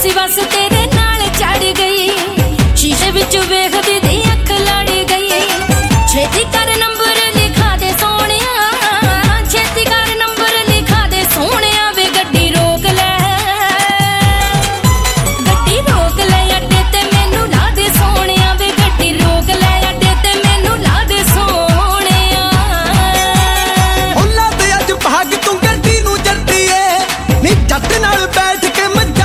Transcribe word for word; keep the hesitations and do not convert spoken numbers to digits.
ਸੀ ਬਸ ਤੇਰੇ ਨਾਲ ਚੜ ਗਈ। ਸ਼ੀਸ਼ੇ ਵਿੱਚ ਵੇਖਦੀ